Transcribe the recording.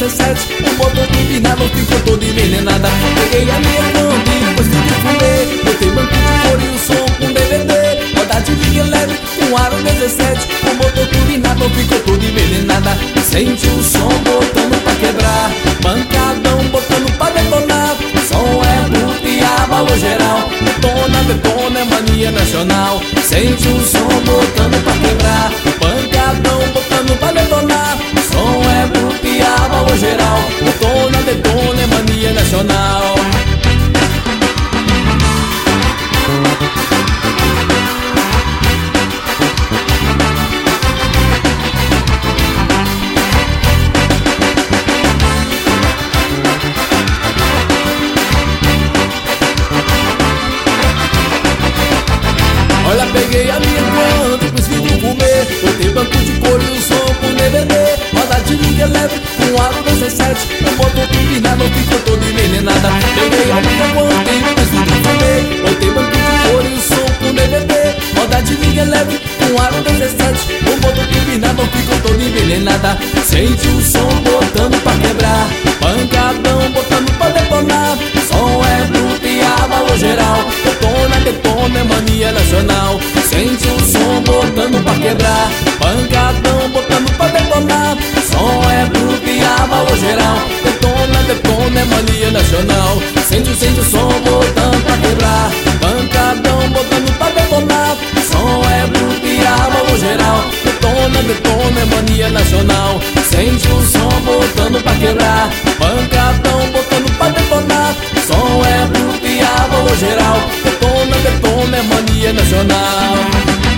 17, o motor turbinado ficou todo envenenada. Peguei a minha Kombi, depois tudo fumei. Botei banco de couro e o som com DVD. Roda de liga leve com aro 17, o motor turbinado ficou todo envenenada. Sente o som botando pra quebrar, pancadão botando pra detonar. O som é bruto e abalou geral. Detona, detona, é mania nacional. Sente o som botando pra quebrar, pancadão botando pra detonar. O som é bruto e abalou geral. Detona, detona, é mania nacional. Olha, peguei a minha Kombi, depois vim do fumê. Botei banco de couro e o som com DVD. Roda de liga leve com aro 17, o motor turbinado ficou todo envenenada. Peguei a minha Kombi, depois vim do fumê. Botei banco de couro e o som com DVD. Roda de liga leve com aro 17, o motor turbinado ficou todo envenenada. Sente o som botando pra quebrar, pancadão botando pra detonar. O som é bruto e abalou geral. Detona, detona, é mania nacional. Sente o som botando pra quebrar, pancadão botando pra detonar. O som é bruto e abalou geral. Detona, detona, é mania nacional. Sente o som botando pra quebrar, pancadão botando pra detonar. O som é bruto e abalou geral. Detona, detona, é mania nacional. Sente o som botando pra quebrar, pancadão botando pra detonar. O som é bruto e abalou geral. Detona, detona, é mania nacional.